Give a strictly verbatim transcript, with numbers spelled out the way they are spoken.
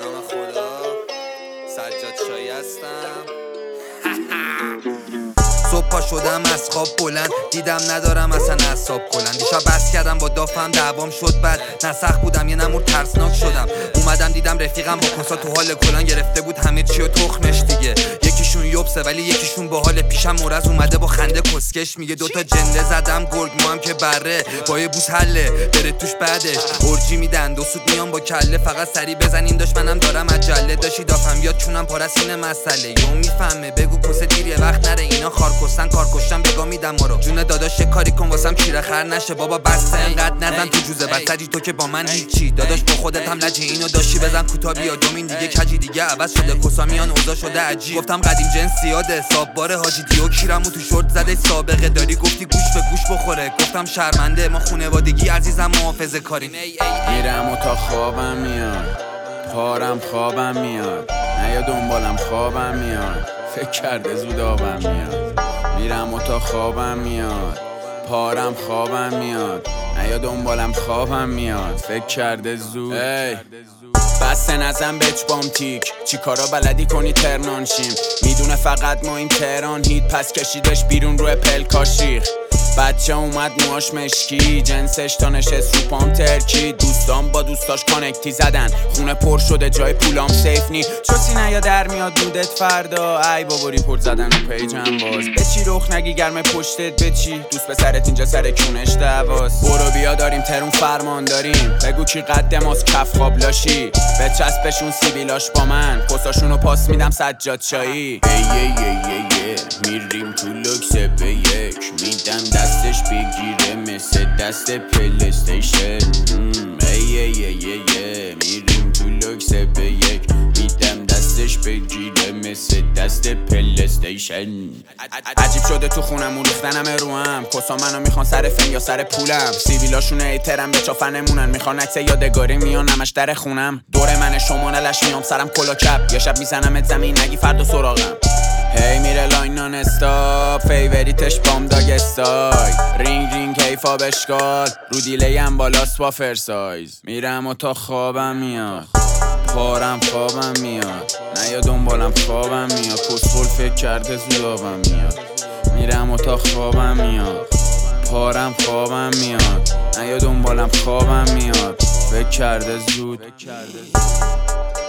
نام خدا. سجاد شایی هستم. صبح پا شدم از خواب بلند، دیدم ندارم اصلا اعصاب کلند. دیشب بس کردم با دافم دعوام شد بد، نه سخت بودم یه نمور ترسناک شدم. اومدم دیدم رفیقم با کسا تو حال کلان گرفته بود همه چی و تخمش دیگه. یکیشون یوبسه ولی یکیشون با حال پیشم مرز اومده با خنده کسکش میگه. دوتا جنده زدم گرگ ما هم که بره با یه بوس حله بره توش بعدش اورجی میدن دو سود میان با کله. فقط سری بزنین داشت منم دارم عجله. داشتی دافم بیاد چونم پارسین مسئله یو میفهمه بگو کسه دیر یه وقت نره. اینا خار کستن کار کشتن بگا میدم ما رو. جون داداش کاری کن واسم چیره خر نشه بابا بسته انقدر نزن تو جوزه بسدی تو که با من هیچی. داداش با خودت هم لجه اینو داشتی بزن کوتا بیا دومین دیگه کجی دیگه عوض شده کسا میان اوضاع شده عجیب. گفتم قدیم جنس زیاده حساب باره حاجی دیو کیرمو تو شورت زده سابقه داری گفتی گوش به گوش بخوره. گفتم شرمنده ما خونوادگی عزیزم محافظه کاریم. میرم و تا خوابم میاد پارم خوابم میاد نه یا دنبالم خوابم میاد فکر کرده زود آبم میاد. میرم و تا خوابم میاد پارم خوابم میاد نه یا دنبالم خوابم میاد فکر کرده زود. ای بسته نزن بچبام تیک چی کارا بلدی کنی ترنان شیم. میدونه فقط ما این تهران هید پس کشیدش بیرون روی پلکاشیخ. بچه اومد موهاش مشکی جنسش تا نشست رو پام ترکی. دوستان با دوستاش کانکتی زدن خونه پر شده جای پولام سیف نی. چوسی نیا در میاد دودت فردا ای بابا ریپورت زدن رو پیجم باز. به چی رخ نگی گرم پشتت به چی دوست پسرت اینجا سر کونش دعواست. برو بیا داریم ترون فرمان داریم بگو کی قد ماست کف خواب لاشی. به چسبشون سیبیلاش با من کساشونو پاس میدم سجاد شایی. ای ای ای ای میریم تو لوکس به یک میدم دستش بگیره مثل دست پلیستیشن. ای ای ای ای میریم تو لوکس به یک میدم دستش بگیره مثل دست پلیستیشن. عجیب شده تو خونم ریختنم رو هم کسا منو میخوان سر فن یا سر پولم. سیبیلاشون ایترم به چافنمونن میخوان عکس یادگاری میان نمش در خونم. دور من شما نلش میام سرم کلا کپ یه شب میزنمت زمین نگی فردا سراغم. هی میره لاین نان استاپ فیوریتش بام داگ استای. رینگ رینگ کیفا بشکال رو دیلیم بالاست با فرسایز. میرم و تا خوابم میاد پارم خوابم میاد نه یا دنبالم خوابم میاد. پسفول فکر کرده زود آبم میاد. میرم و تا خوابم میاد پارم خوابم میاد نه یا دنبالم خوابم میاد فکر کرده زود.